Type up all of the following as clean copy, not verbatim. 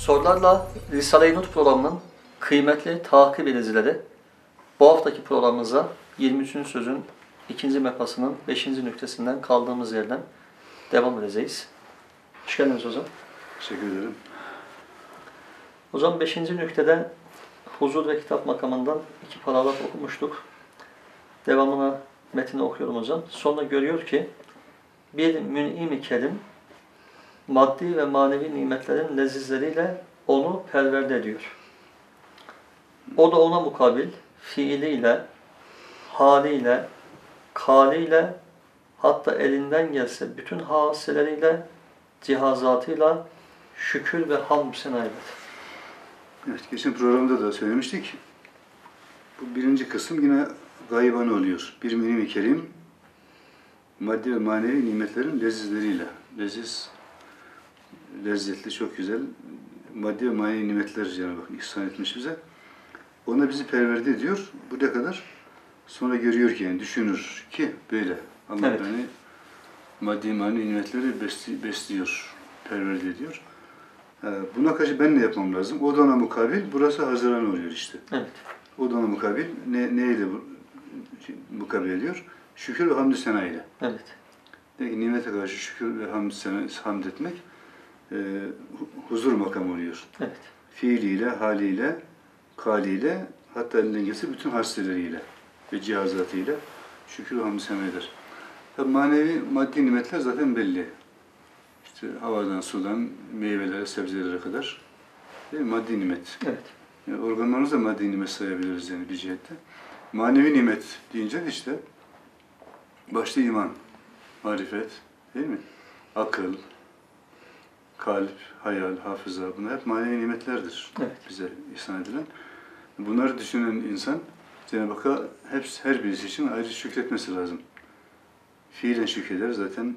Sorularla Risale-i Nur programının kıymetli takip edicileri, bu haftaki programımıza 23. sözün 2. mefasının 5. nüktesinden kaldığımız yerden devam edeceğiz. Hoş geldiniz hocam. Teşekkür ederim. Hocam 5. nüktede huzur ve kitap makamından 2 paragraf okumuştuk. Devamına metni okuyorum hocam. Sonra görüyor ki bir mün'im-i kerim maddi ve manevi nimetlerin lezizleriyle onu perverde ediyor. O da ona mukabil fiiliyle, haliyle, kaliyle, hatta elinden gelse bütün hasileriyle, cihazatıyla şükür ve hamd sena eder. Evet, geçen programda da söylemiştik. Bu birinci kısım yine gaybane oluyor. Bir mün'im-i kerim maddi ve manevi nimetlerin lezizleriyle. Leziz, lezzetli, çok güzel. Maddi ve manevi nimetler Cenab-ı Hak ihsan etmiş bize. Ona bizi perverde ediyor. Bu ne kadar? Sonra görüyor ki, yani düşünür ki böyle. Allah evet. beni maddi manevi nimetleri besliyor, perverde ediyor. Buna karşı ben ne yapmam lazım? O da ona mukabil, burası haziran oluyor işte. Evet. O da ona mukabil, neyle mukabil ediyor? Şükür ve hamd-i sena ile. Evet. Yani nimete karşı şükür ve hamd etmek huzur makamı oluyor. Evet. Fiiliyle, haliyle, kaliyle, hatta elinden gelse bütün hasseleriyle ve cihazatıyla şükür ve hamd-i sena eder. Tabii manevi, maddi nimetler zaten belli. İşte havadan, sudan, meyvelere, sebzelere kadar değil mi? Maddi nimet. Evet. Yani organlarımızı da maddi nimet sayabiliriz yani bir cihette. Manevi nimet deyince işte başta iman, marifet, değil mi? Akıl, kalp, hayal, hafıza, bunlar hep manevi nimetlerdir. Evet. Bize ihsan edilen. Bunları düşünen insan Cenab-ı Hakk'a her birisi için ayrı şükretmesi lazım. Fiilen şükreder, zaten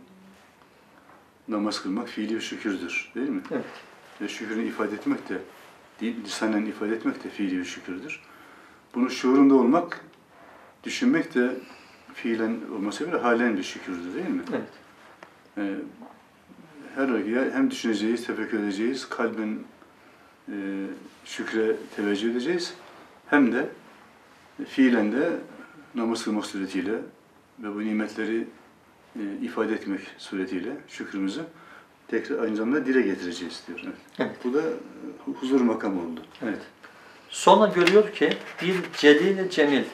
namaz kılmak fiili bir şükürdür, değil mi? Evet. Ve şükrünü ifade etmek de, lisanen ifade etmek de fiili bir şükürdür. Bunun şuurunda olmak, düşünmek de fiilen olmasa bile halen bir şükürdür, değil mi? Evet. Her ögeye hem düşüneceğiz, tefekkür edeceğiz, kalben şükre teveccüh edeceğiz, hem de fiilen de namaz kılmak suretiyle ve bu nimetleri ifade etmek suretiyle şükrümüzü tekrar aynı zamanda dile getireceğiz diyor. Evet. Evet. Bu da huzur makamı oldu. Evet. Sonra görüyor ki bir celil-i cemil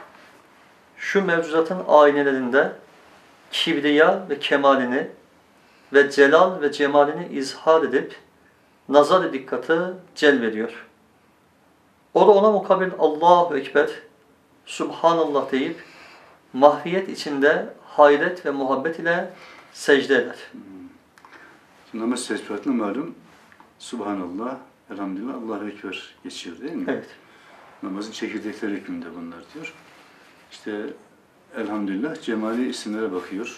şu mevcudatın aynelerinde kibriya ve kemalini ve celal ve cemalini izhar edip nazar-ı dikkati celbediyor. O da ona mukabil Allahu Ekber, Subhanallah deyip mahviyet içinde hayret ve muhabbet ile secde eder. Şimdi namaz tesbihatına malum Subhanallah, Elhamdülillah, Allahu Ekber geçiyor değil mi? Evet. Namazın çekirdekleri hükmünde bunlar diyor. İşte Elhamdülillah, cemali isimlere bakıyor.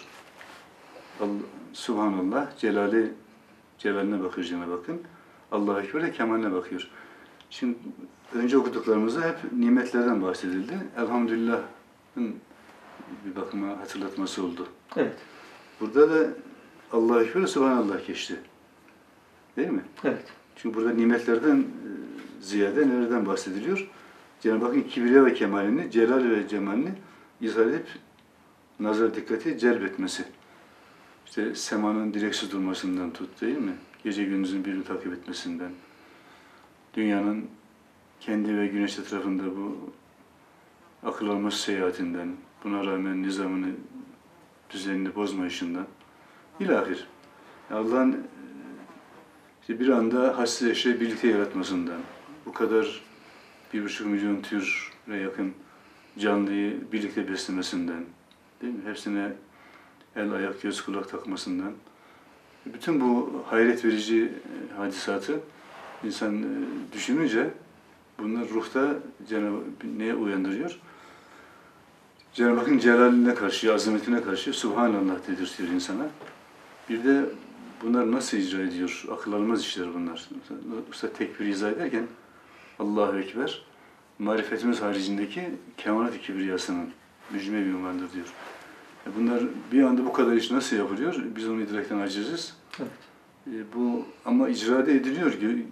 Subhanallah, celaline bakıyor Cenab-ı Hakk'ın. Allahu Ekber de kemaline bakıyor. Şimdi önce okuduklarımızda hep nimetlerden bahsedildi. Elhamdülillah'ın bir bakıma hatırlatması oldu. Evet. Burada da Allahu Ekber ve Subhanallah geçti. Değil mi? Evet. Çünkü burada nimetlerden ziyade nereden bahsediliyor? Cenab-ı Hakk'ın kibriya ve kemalini, celal ve cemalini izah edip nazar dikkati celbetmesi. İşte semanın direksiz durmasından tut, değil mi? Gece gündüzün birbirini takip etmesinden, dünyanın kendi ve güneş etrafında bu akıl almaz seyahatinden, buna rağmen nizamını, düzenini bozmayışından ilahir. Allah'ın işte bir anda hassiz eşeği birlikte yaratmasından, bu kadar 1,5 milyon türe yakın canlıyı birlikte beslemesinden, değil mi? Hepsine el, ayak, göz, kulak takmasından, bütün bu hayret verici hadisatı insan düşününce bunlar ruhta neye uyandırıyor? Cenab-ı Hakk'ın celaline karşı, azametine karşı Subhanallah dedirtiyor insana. Bir de bunlar nasıl icra ediyor? Akıl almaz işler bunlar. Usta tekbir izah ederken Allahu Ekber, marifetimiz haricindeki kemalat-ı kibriyasının mücme bir unvandır diyor. Bunlar bir anda bu kadar iş nasıl yapılıyor? Biz onu idrakten aciziz. Evet. Bu ama icrada ediliyor,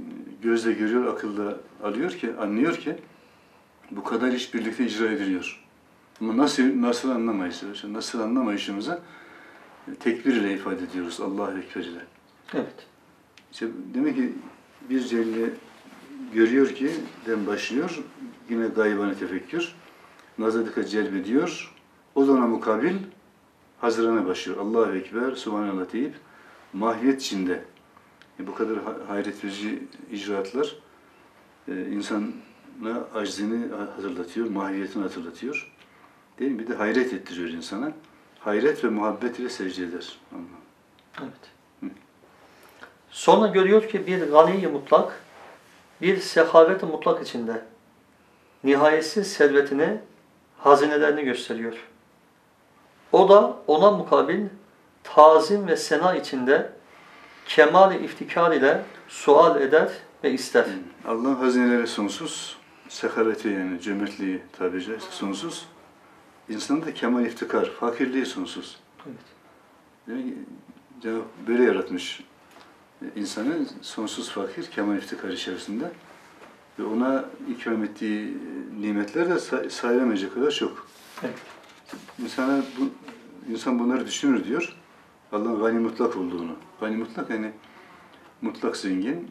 gözle görüyor, akılda anlıyor ki bu kadar iş birlikte icra ediliyor. Ama nasıl anlamayız? Nasıl anlamayışımıza tekbir ile ifade ediyoruz. Allahu Ekber ile. Evet. İşte demek ki bir Celle görüyor ki başlıyor. Yine gaybane tefekkür. Nazar dikkat celbediyor. O zaman mukabil hazırlığına başlıyor. Allahu Ekber, Subhanallah deyip mahiyet içinde. Bu kadar hayret verici icraatlar insana aczini hatırlatıyor, mahiyetini hatırlatıyor. Değil mi? Bir de hayret ettiriyor insana. Hayret ve muhabbet ile secde eder. Evet. Sonra görüyor ki bir gani-i mutlak, bir sehavet-i mutlak içinde nihayetsiz servetini, hazinelerini gösteriyor. O da ona mukabil tazim ve sena içinde kemal-i iftikar ile sual eder ve ister. Allah'ın hazineleri sonsuz, sehaveti yani cömertliği tabiri caizse sonsuz. İnsanın da kemal iftikar, fakirliği sonsuz. Evet. Yani Cenab-ı böyle yaratmış insanı sonsuz fakir, kemal iftikar içerisinde. Ve ona ikram ettiği nimetler de sayılamayacak kadar çok. Evet. İnsan bunları düşünür diyor. Allah'ın gani mutlak olduğunu. Gani mutlak yani mutlak zengin.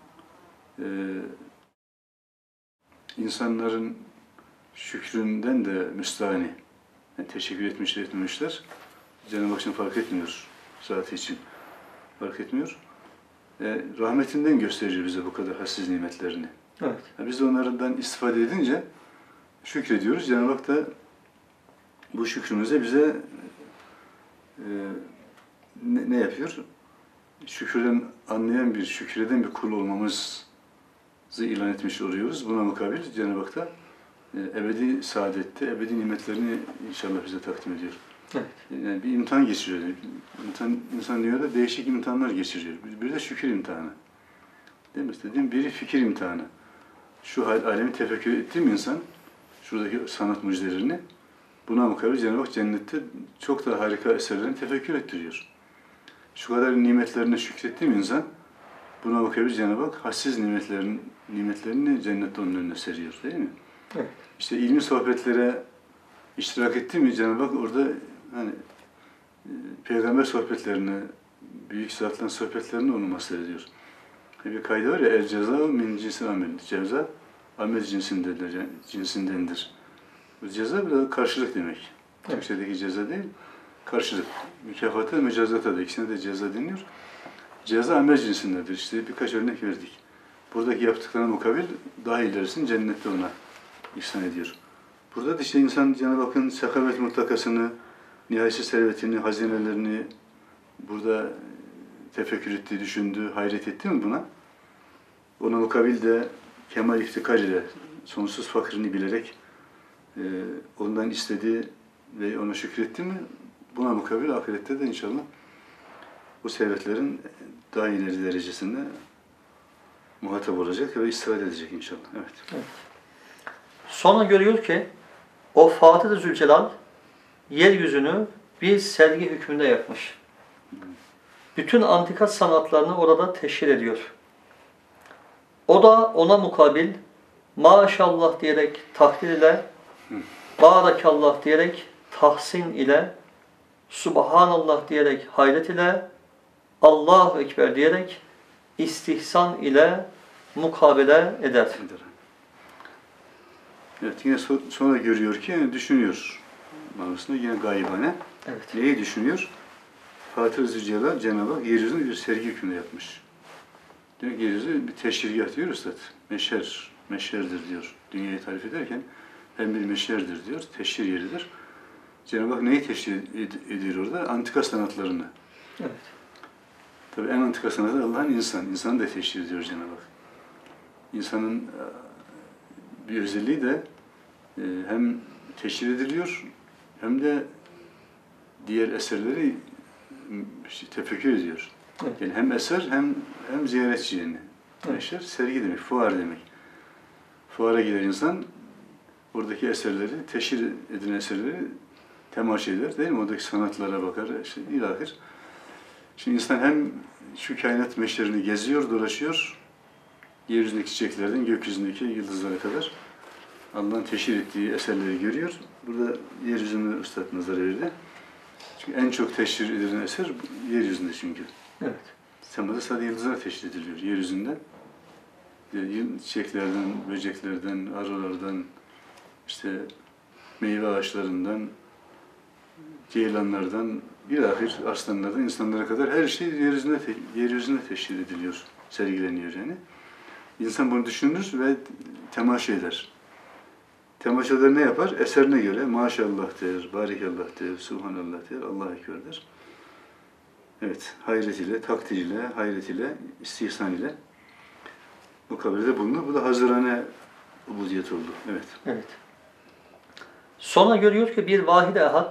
İnsanların şükründen de müstahni. Yani teşekkür etmişler, etmemişler. Cenab-ı Hak için fark etmiyor. Zatı için fark etmiyor. Rahmetinden gösteriyor bize bu kadar hassiz nimetlerini. Evet. Biz de onlardan istifade edince şükrediyoruz. Cenab-ı Hak da bu şükrümüze bize ne yapıyor? Şükürden anlayan şükreden bir kul olmamızı ilan etmiş oluyoruz. Buna mukabil Cenab-ı Hak da ebedi saadette, ebedi nimetlerini inşallah bize takdim ediyor. Evet. Yani bir imtihan geçiriyor. İnsan dünyada değişik imtihanlar geçiriyor. Bir de şükür imtihanı. Değil mi? Dediğim biri fikir imtihanı. Şu alemi tefekkür etti mi insan, şuradaki sanat mucizelerini, buna mukabil Cenab-ı Hak cennette çok daha harika eserlerini tefekkür ettiriyor. Şu kadar nimetlerine şükretti mi insan, buna mukabil Cenab-ı Hak hassiz nimetlerini cennette onun önüne seriyor, değil mi? Evet. İşte ilmi sohbetlere iştirak etti mi Cenab-ı Hak orada hani peygamber sohbetlerini, büyük zatların sohbetlerini onu mahsur ediyor. Bir kaydı var ya, el ceza min cinsil amel. Ceza amel cinsindendir. Bu ceza bir de karşılık demek. Türkçedeki ceza değil, karşılık. Mükafata, mücazata da ikisine de ceza deniyor. Ceza amel cinsindedir. İşte birkaç örnek verdik. Buradaki yaptıklarına mukabil daha ilerisini cennette ona ihsan ediyor. Burada da işte insan Cenab-ı Hakk'ın sekavet mutlakasını, nihayetsiz servetini, hazinelerini burada tefekkür etti, düşündü, hayret etti mi buna? Ona mukabil de kemal iftikar ile sonsuz fakirini bilerek ondan istedi ve ona şükretti mi? Buna mukabil ahirette de inşallah bu servetlerin daha ileri derecesinde muhatap olacak ve istifade edecek inşallah. Evet. Evet. Sonra görüyor ki o Fatih-i Zülcelal yeryüzünü bir sergi hükmünde yapmış. Bütün antika sanatlarını orada teşhir ediyor. O da ona mukabil maşallah diyerek takdir ile, barakallah diyerek tahsin ile, subhanallah diyerek hayret ile, Allahu Ekber diyerek istihsan ile mukabele eder. Evet, yine sonra görüyor ki yani düşünüyor manasında yine gaybane. Evet. Neyi düşünüyor? Fatih-i Zülcelal Cenab-ı Hak yeryüzünü bir sergi hükmünde yapmış. Diyor ki yeryüzü bir teşhirgâh diyor Üstad. Meşherdir diyor. Dünyayı tarif ederken hem bir meşherdir diyor, teşhir yeridir. Cenab-ı Hak neyi teşhir ediyor orada? Antika sanatlarını. Evet. Tabii en antika sanatı Allah'ın insanı da teşhir ediyor Cenab-ı Hak. İnsanın bir özelliği de hem teşhir ediliyor hem de diğer eserleri tefekkür ediyor. Evet. Yani hem eser hem ziyaretçi yani. Evet. Sergi demek, fuar demek. Fuara gider insan, oradaki eserleri, teşhir edilen eserleri temaşa eder, değil mi? Oradaki sanatlara bakar, işte ilahir. Şimdi insan hem şu kainat meşlerini geziyor, dolaşıyor, yeryüzündeki çiçeklerden gökyüzündeki yıldızlara kadar Allah'ın teşhir ettiği eserleri görüyor. Burada yeryüzünü üstad nazara verdi. Çünkü en çok teşhir edilen eser yeryüzünde çünkü. Evet. Semada sadece yıldızlar teşhir ediliyor yeryüzünde. Çiçeklerden, böceklerden, arılardan, işte meyve ağaçlarından, ceylanlardan, bilahir aslanlardan insanlara kadar her şey yeryüzünde teşhir ediliyor, sergileniyor yani. İnsan bunu düşünür ve temaşa eder. Temaşalar ne yapar? Eserine göre maşallah der, barikallah der, subhanallah der, Allahu Ekber der. Evet, hayret ile, takdir ile, hayret ile, istihsan ile mukabelede bulunur. Bu da hazırane ubudiyet oldu. Evet. Evet. Sonra görüyor ki bir vahid-i ehad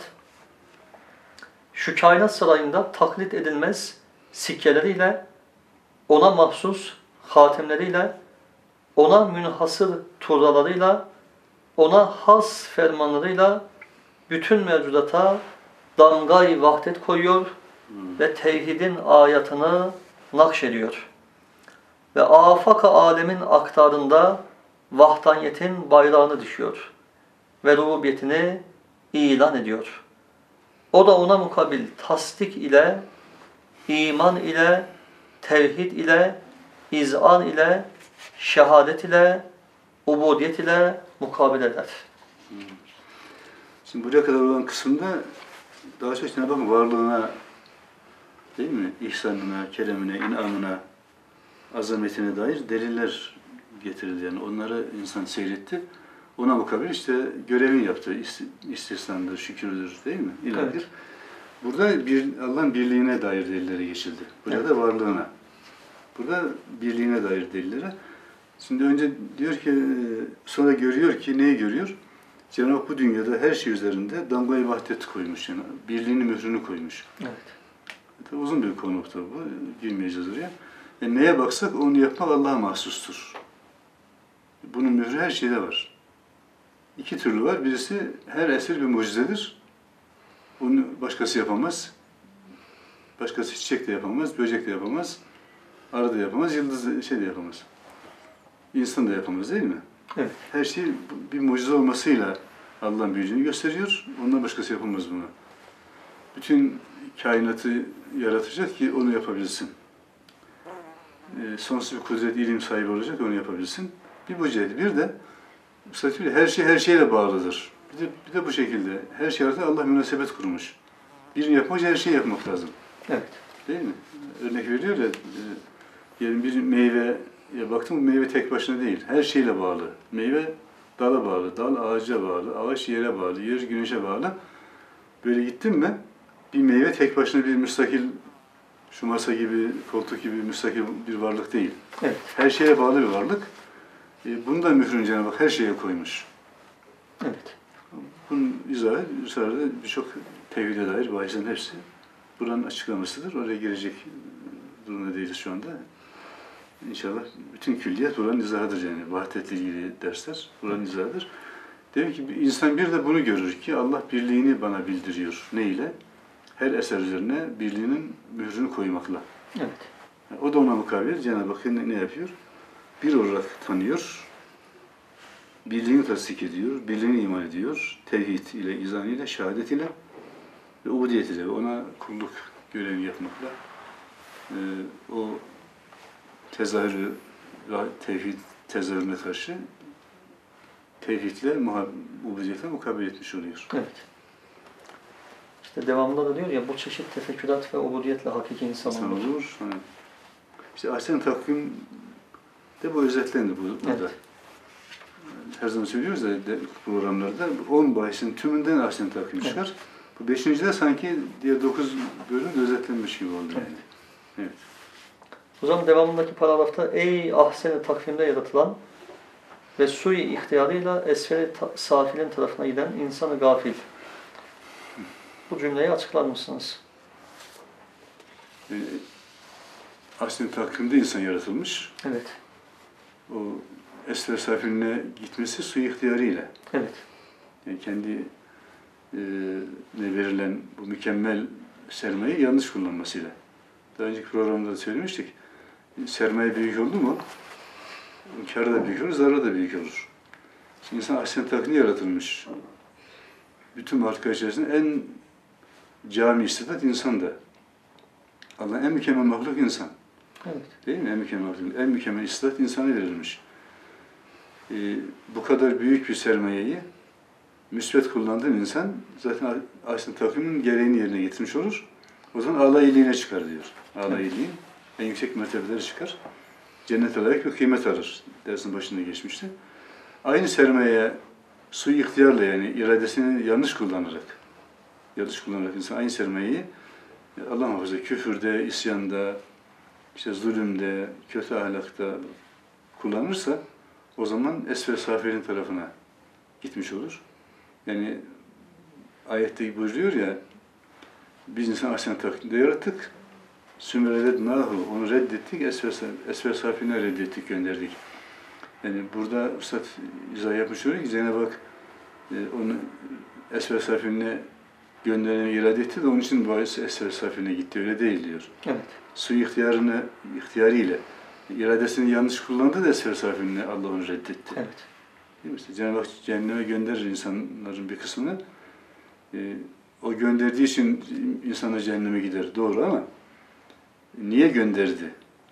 şu kainat sarayında taklit edilmez sikkeleriyle, ona mahsus hatemleriyle, ona münhasır turralarıyla, ona has fermanlarıyla bütün mevcudata damgayı vahdet koyuyor ve tevhidin ayatını nakşediyor. Ve afak-ı alemin aktarında vahdaniyetin bayrağını düşüyor ve rububiyetini ilan ediyor. O da ona mukabil tasdik ile, iman ile, tevhid ile, izan ile, şehadet ile, ubudiyet ile mukabele eder. Şimdi buraya kadar olan kısımda daha çok Cenab-ı Hakk'ın varlığına, değil mi? İhsanına, keremine, inamına, azametine dair deliller getirildi. Yani onları insan seyretti. Ona mukabil işte görevini yaptı. İstihsandır, şükürdür, değil mi? İlahidir. Evet. Burada Allah'ın birliğine dair delillere geçildi. Burada Evet. da varlığına. Burada birliğine dair delillere. Şimdi önce diyor ki, sonra görüyor ki, neyi görüyor? Cenab-ı Hak bu dünyada her şey üzerinde damgayı vahdet koymuş. Yani birliğini, mührünü koymuş. Evet. Tabii uzun bir konu tabii bu. Girmeyeceğiz oraya. Neye baksak onu yapmak Allah'a mahsustur. Bunun mührü her şeyde var. İki türlü var. Birisi her eser bir mucizedir. Onu başkası yapamaz. Başkası çiçek de yapamaz, böcek de yapamaz, arı da yapamaz, yıldız da de yapamaz. İnsan da yapamaz değil mi? Evet. Her şey bir mucize olmasıyla Allah'ın büyücülüğünü gösteriyor. Ondan başkası yapamaz bunu. Bütün kainatı yaratacak ki onu yapabilsin. Sonsuz bir kudret, ilim sahibi olacak onu yapabilsin. Bir bu cihet. Bir de her şey her şeyle bağlıdır. Bir de bu şekilde. Her şey arasında Allah münasebet kurmuş. Birini yapmak için her şeyi yapmak lazım. Evet. Değil mi? Örnek veriyor ya, diyelim bir meyveye baktım, bu meyve tek başına değil. Her şeyle bağlı. Meyve dala bağlı, dal ağaca bağlı, ağaç yere bağlı, yer güneşe bağlı. Böyle gittin mi, bir meyve tek başına bir müstakil, şu masa gibi, koltuk gibi müstakil bir varlık değil. Evet. Her şeye bağlı bir varlık. Bunu da mührünü Cenab-ı Hak her şeye koymuş. Evet. Bunun izahı, yukarıda birçok tevhide dair bahislerin hepsi buranın açıklamasıdır. Oraya girecek durumda değiliz şu anda. İnşallah bütün külliyat buranın izahıdır yani. Vahdetle ilgili dersler buranın izahıdır. Demek ki insan bir de bunu görür ki Allah birliğini bana bildiriyor. Ne ile? Her eser üzerine birliğinin mührünü koymakla. Evet. O da ona mukabil Cenab-ı Hak ne yapıyor? Bir olarak tanıyor, birliğini tasdik ediyor, birliğini iman ediyor, tevhid ile, izan ile, şehadet ile ve ubudiyet ile, ona kulluk görevini yapmakla o tezahürü, tevhid tezahürüne karşı tevhidle, ubudiyetle mukabele etmiş oluyor. Evet. İşte devamında da diyor ya, bu çeşit tefekkürat ve ubudiyetle hakiki insan olur. Hani. İşte ahsen takvim de bu özetlendi burada. Evet. Her zaman söylüyoruz da programlarda 10 bahisin tümünden ahsen takvim çıkar. Evet. Bu 5. de sanki diğer 9 bölüm özetlenmiş gibi oldu yani. Evet. O zaman devamındaki paragrafta ey ahsen-i takvimde yaratılan ve sui ihtiyarıyla esferi safilin tarafına giden insanı gafil. Bu cümleyi açıklar mısınız? Ahsen takvimde insan yaratılmış. Evet. O esfer safiline gitmesi sui ihtiyarıyla. Evet. Yani kendi ne verilen bu mükemmel sermayeyi yanlış kullanmasıyla. Daha önceki programda da söylemiştik. Sermaye büyük oldu mu Kârı da büyük olur, zararı da büyük olur. Şimdi insan ahsen takvimi yaratılmış. Bütün varlıklar içerisinde en cami istidat insan da. Allah'ın en mükemmel mahluk insan. Evet. Değil mi? En mükemmel mahluk. En mükemmel istidat insana verilmiş. Bu kadar büyük bir sermayeyi müsbet kullandığın insan zaten ahsen takvimin gereğini yerine getirmiş olur. O zaman âlâ iyiliğine çıkar diyor. Âlâ iyiliğin en yüksek mertebeleri çıkar. Cennet olarak bir kıymet alır. Dersin başında geçmişti. Aynı sermayeye suyu ihtiyarla yani iradesini yanlış kullanarak insan aynı sermayeyi Allah muhafaza küfürde, isyanda, işte zulümde, kötü ahlakta kullanırsa o zaman esfer safilin tarafına gitmiş olur. Yani ayette buyuruyor ya biz insan ahsen takvimde yarattık. Sümrelednahu onu reddettik, esfer safiline reddettik, gönderdik. Yani burada Üstad izah yapmış oluyor ki Cenab-ı Hak onu esfer safiline göndermeyi irade etti de onun için bu esfer safiline gitti. Öyle değil diyor. Evet. Su ihtiyarıyla iradesini yanlış kullandı da esfer safiline Allah onu reddetti. Evet. Değil mi? İşte Cenab-ı Hak cehenneme gönderir insanların bir kısmını. O gönderdiği için insanlar cehenneme gider. Doğru ama niye gönderdi?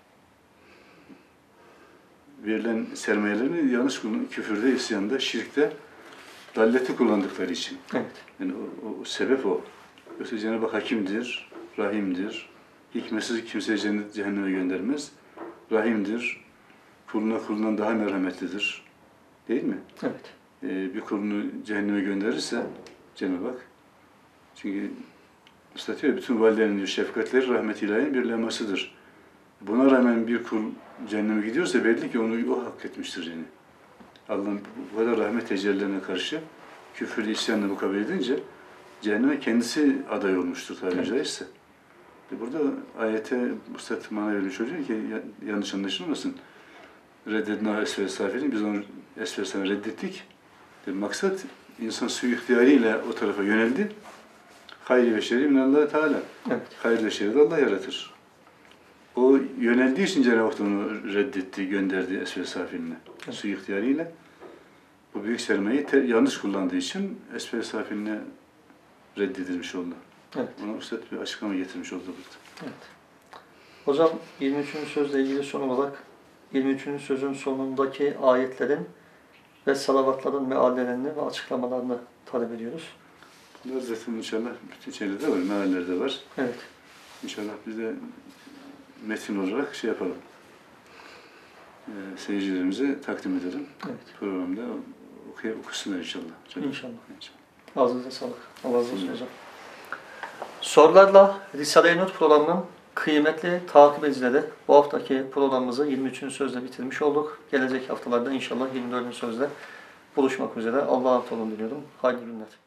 Verilen sermayelerini yanlış kullandı. Küfürde, isyanda, şirkte, dalleti kullandıkları için. Evet. Yani o sebep o. Yoksa Cenab-ı Hak hakimdir, rahimdir. Hikmetsiz kimseyi cehenneme göndermez. Rahimdir. Kulundan daha merhametlidir. Değil mi? Evet. Bir kulunu cehenneme gönderirse Cenab-ı Hak, çünkü Üstad diyor, bütün validelerin diyor, şefkatleri rahmet ilahinin bir lemasıdır. Buna rağmen bir kul cehenneme gidiyorsa belli ki onu o hak etmiştir yani. Allah'ın bu kadar rahmet tecellilerine karşı küfürlü isyanla mukabele edince cehenneme kendisi aday olmuştur tabiri caizse. Burada ayete Üstad mana vermiş oluyor ki yanlış anlaşılmasın. Reddedna esfer safilin, biz onu esfer safilini reddettik. Maksat insan suyu ihtiyarıyla o tarafa yöneldi. Hayri ve şerri minallah Teala. Evet. Hayır ve şerri de Allah yaratır. O yöneldiği için Cenab-ı Hak onu reddetti, gönderdi esfer safiline. Evet. Suyu ihtiyarıyla. Bu büyük sermayeyi yanlış kullandığı için esfer safiline reddedilmiş oldu. Evet. Ona Üstad bir açıklama getirmiş oldu burada. Evet. Hocam 23. sözle ilgili son olarak 23. sözün sonundaki ayetlerin ve salavatların meallerini ve açıklamalarını talep ediyoruz. Bunlar zaten inşallah bütün şeylerde var, meallerde var. Evet. İnşallah biz de metin olarak şey yapalım. Seyircilerimize takdim edelim. Evet. Programda okusunlar inşallah. İnşallah. Ağzınıza sağlık. Allah razı olsun hocam. Sorularla Risale-i Nur programının kıymetli takip edicileri, bu haftaki programımızı 23. sözle bitirmiş olduk. Gelecek haftalarda inşallah 24. sözle buluşmak üzere. Allah'a emanet olun diliyorum. Hayırlı günler.